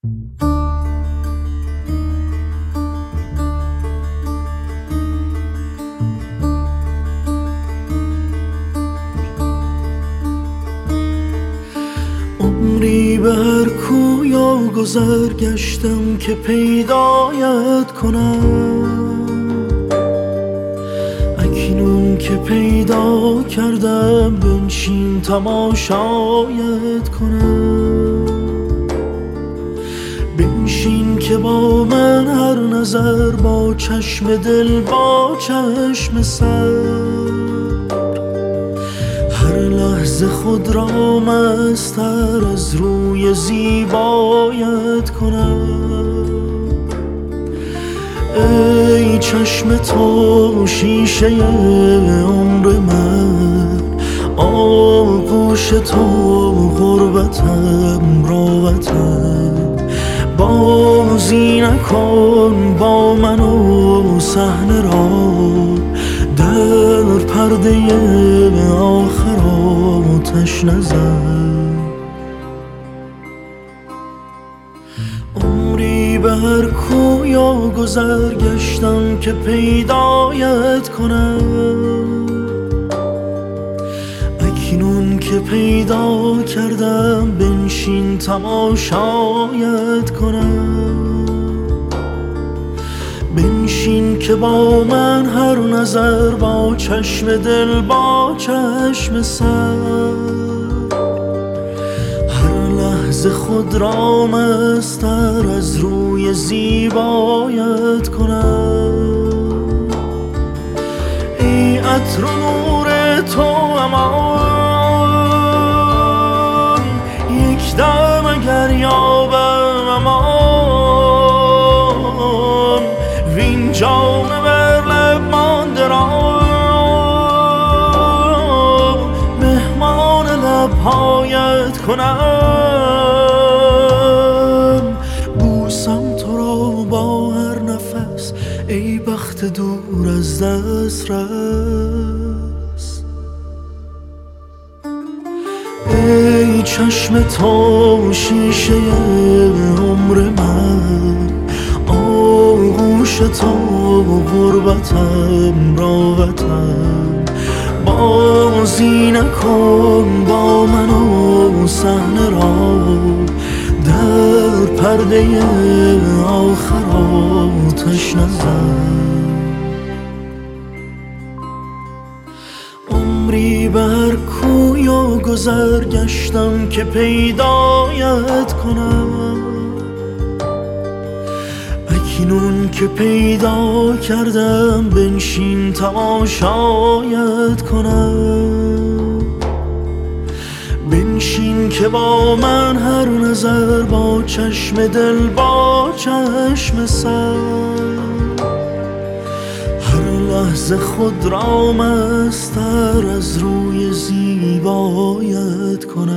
عمری به هر کوی و گذر گشتم که پیدایت کنم، اکنون که پیدا کردم بنشین تماشایت کنم. بنشین که با من هر نظر، با چشم دل با چشم سر، هر لحظه خود را مستر از روی زیبایت کنم. ای چشم تو شیشه عمر من، آغوش تو غربتم راحتم. بازی نکن با من و صحنه را، در پرده آخر آتش نزن. عمری به هر کوی و گذر گشتم که پیدایت کنم، اکنون که پیدا کردم بنشین تماشایت کنم. بنشین که با من هر نظر، با چشم دل با چشم سر، هر لحظه خود را مستر از روی زیبایت کنم. ای عطر و نور تو امان، یک دم اگر یابم امان، وین جام بر لب مانده را مهمان لبهایت کنم. بوسم تو را با هر نفس، ای بخت دور از دست رس. ای چشم تو شیشه عمر من، آغوش تو غربتم راحتم. بازی نکن با من و صحنه را، در پرده آخر آتش نزن. عمری به هر کوی و گذر گشتم که پیدایت کنم، اکنون که پیدا کردم بنشین تماشایت کنم. بنشین که با من هر نظر، با چشم دل با چشم سر، هر لحظه خود را مستر از روی زیبایت کنم.